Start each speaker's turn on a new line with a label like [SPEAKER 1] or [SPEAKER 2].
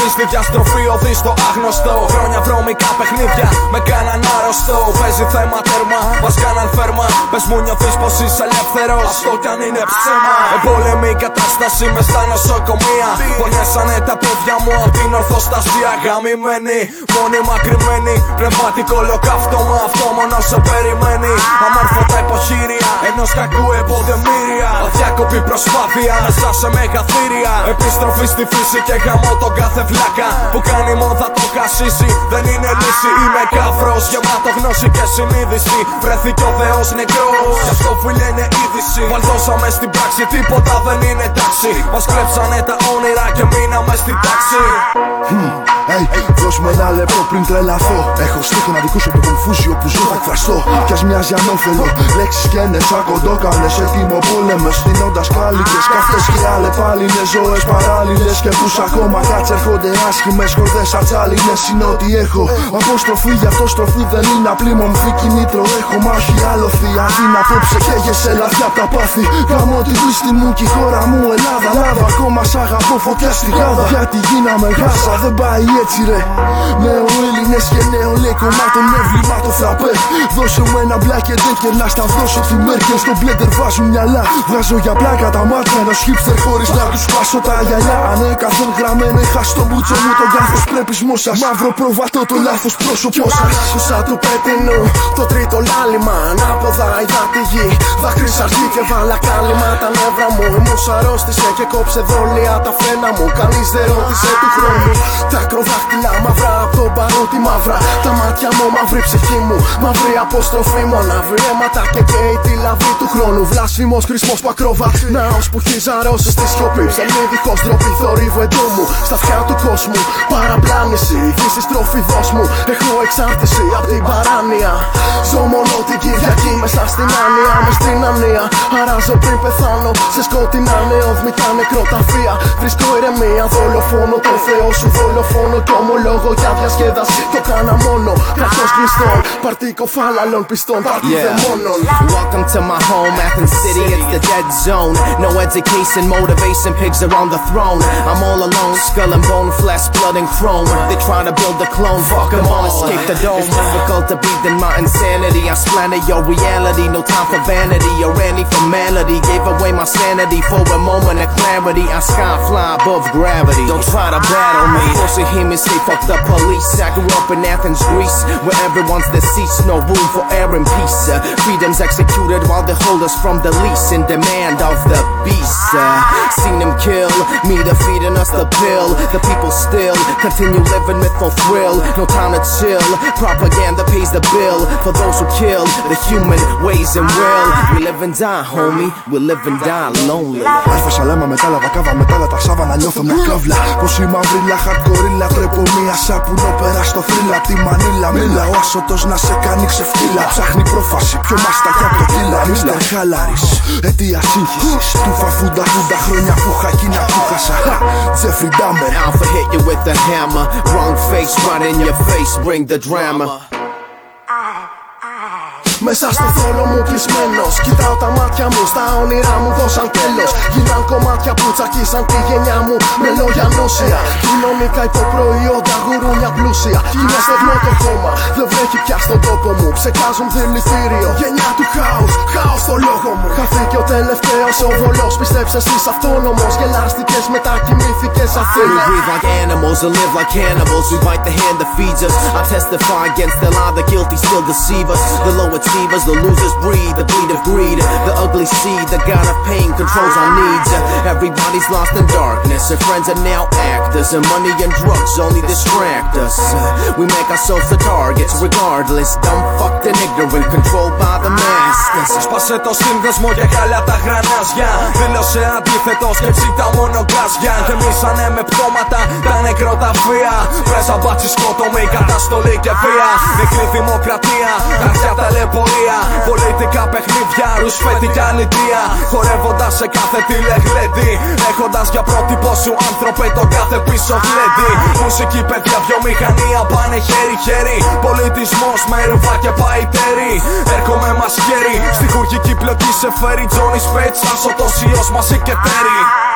[SPEAKER 1] ζωή στη διαστροφή οδεί στο άγνωστο. Χρόνια βρώμικα παιχνίδια με κάναν άρρωστο. Παίζει θέμα τέρμα, μας κάναν φέρμα. Πες μου νιώθεις πως είσαι ελεύθερος, αυτό κι αν είναι ψέμα. Εμπόλεμη κατάσταση μες στα νοσοκομεία. Πονιάσανε τα παιδιά μου απ' την ορθοστασία. Γαμημένοι, μόνιμα κρυμμένοι. Πνευματικό ολοκαύτωμα, αυτό μόνο σε περιμένει. Αμόρφωτα υποχείρια ενός κακού εποδεμήρια. Αδιάκοπη προσπάθεια μέσα σε μεγαθύρια. Επιστροφή στη φύση και γαμώ τον κάθε βλάκα που κάνει μόδα το κασίσι. Δεν είναι λύση, είμαι κάφρος γεμάτο γνώση και συνείδηση. Βρέθηκε ο Θεός νεκρός, γι' αυτό φίλε είναι είδηση. Βαλτώσαμε στην πράξη, τίποτα δεν είναι τάξη. Μας κλέψανε τα όνειρα και μείναμε στην τάξη.
[SPEAKER 2] Δώσ' με ένα λεπτό πριν τρελαθώ. Έχω στίχο να δικούσω το κομφούζιο που ζω θα εκφραστώ. Κι ας μοιάζει ανώφελο, λέξεις και είναι σαν κοντόκαλες. Έτοιμο πόλεμες, δίνοντας κάλικες. Καυτές και αλλεπάλληλες ζωές παράλληλες. Και πούς ακόμα κάτσε έρχονται άσχημες χορδές ατσάλινες. Είναι ό,τι έχω. Αποστροφή γι' αυτό στροφή δεν είναι απλή μομφή κινήτρο. Έχω μάχη άλοθη. Αδύνατο ψεκέγεσαι λαθιά απ' τα πάθη. Γαμώ τη πίστη μου και η χώρα μου Ελλάδα. Λάβα ακόμα σ' αγαπώ φωτιά στη γάδα. Γιατί γίναμε γάζα δεν πάει έτσι ρε. Νέο-Έλληνες και νέο-λέει κομμάτων με βλήμα το φραπέ. Δώσε μου ένα μπλακ και ντέκερ να σταυρώσω τη Μέρκελ. Στο μπλέντερ βάζουν μυαλά. Βγάζω για πλάκα τα μάτια ενός χίπστερ χωρίς να τους σπάσω τα γυαλιά. Ανέκαθεν γραμμένο είχα στο μπούτσο μου τον κάθος πρέπισμό σας. Μαύρο προβατό το λάθος πρόσωπό σας.
[SPEAKER 3] Άκουσα του πέτεινου το τρίτο λάλημα. Ανάποδα είδα τη γη. Δάκρυς αρχή και βάλα κάλυμα τα νεύρα μου. Ήμουν αρρώστησε και κόψε δόλια τα φρένα μου. Κανείς δεν ρώτησε του χρόνου. Τα ακροδάχτυλα μαυρά από τον παρούτι μαύρα. Τα μάτια μου μαύρη ψυχή μου. Μαύρη αποστροφή μου. Ανάβει αίματα και καίει τη λαβή του χρόνου. Βλάσφημος χρησμός που ακροβατεί. Ναός που έχει ζαρώσει στη σιωπή. Ψελμί δίχως ντροπή θορύβου εντόμου. Στα αυτιά του κόσμου παραπλάνηση. Φύση στροφή δώσ' μου. Έχω εξάρτηση απ' την παράνοια. Ζω μόνο την Κυριακή μέσα στην άνοια. Μες στην ανία. Αράζω πριν πεθάνω σε σκοτεινά νεοδμητά νεκροταφεία. Βρίσκω ηρεμία. Δολοφόνο το Θεό σου δολοφόνο. Κι ομολόγο για διασκέδαση το κάνα μόνο. Κρατός κλειστών. Παρτίκο φάλαλων πιστών. Πάρτι δαιμόνων.
[SPEAKER 4] Welcome to my home, Athens City, it's the dead zone. No education, motivation, pigs are on the throne. I'm all alone, skull and bone, flesh, blood and chrome. They try to build a clone, fuck them all, escape the dome. It's difficult to breathe in my insanity. I splanter your reality, no time for vanity or any formality. Gave away my sanity for a moment of clarity. I skyfly above gravity. Don't try to battle me. Force you hear me say fuck the police. I grew up in Athens, Greece, where everyone's deceased, no room for air and peace. Freedom's executed while they hold us from the lease in demand of the beast. Seen them kill, me defeating us the pill. The people still continue living with no thrill. No time to chill, propaganda pays the bill for those who kill the human ways and will. We live and die, homie, we live and die lonely.
[SPEAKER 2] Αλφα σαλάμα μετάλλα, βακάβα μετάλλα, τα σάβα να νιώθω μια κλόβλα. Πως η μαυρίλα, χαρτκορίλα, τρέπω μία σάπουνο πέρα στο θρύλα. Τη μανίλα, μίλα, ο άσωτος να σε κάνει ξεφτύλα. Ψάχνει πρόφαση, πιο μαστακιά από το κύλα. Μίστερ Χάλαρης, αιτία σύγχυσης. Του φαφούντα χρόνια που χακίνα που χάσα. Τζέφρι Ντάμερ.
[SPEAKER 4] Alpha hit you with the hammer. Wrong face, right in your face, bring the drama.
[SPEAKER 3] Μέσα στο θόλο μου κλεισμένος. Κοιτάω τα μάτια μου, στα όνειρά μου δώσαν τέλος. Γίναν κομμάτια που τσακίσαν τη γενιά μου με λόγια νόσια. Κοινωνικά υποπροϊόντα, γουρούνια πλούσια. Είναι στεγνό το χώμα, δεν βρέχει πια στον τόπο μου. Ψεκάζουν δηλητήριο, γενιά του χάους, χάος στο λόγο μου. Χαθήκε ο τελευταίος ο βολός, πιστέψε εσείς αυτόνομος. Γελάστηκες, μετακοιμήθηκες Αθήνα.
[SPEAKER 4] We breathe like animals and live like cannibals. We bite the hand that feeds us. I testify against the lie, the guilty still deceive us. The low achievers, the losers breed, the bleed of greed. The ugly seed, the god of pain controls our needs. Everybody's lost in darkness, and friends are now actors. And money and drugs only distract us. We make ourselves the targets regardless. Dumb, fucked and ignorant, controlled by the masters.
[SPEAKER 1] Σπάσε το σύνδεσμο και χάλια τα γρανάζια. Δήλωσε αντίθετος και ψήτα μόνο γκάζια. Γεμίσανε με πτώματα τα νεκροταφεία. Πρέζα μπάτσι σκότωμη, καταστολή και βία. Μικρή δημοκρατία, αρχιά ταλαιπωρία. Πολιτικά παιχνίδια, ρουσφέτη και αλητία. Χορεύοντας σε κάθε τηλεγλέντη. Έχοντας για πρότυπο σου άνθρωπε το κάθε πίσω γλέντι. Μουσική, παιδιά, βιομηχανία πάνε χέρι-χέρι. Πολιτισμός με ρουβά και παϊτέρι. Έρχομαι μασχέρι, στη χουργική πλοκή σε φέρει. Τζόνι Σπέιτς, άσωτος ιός μαζί και τέρι.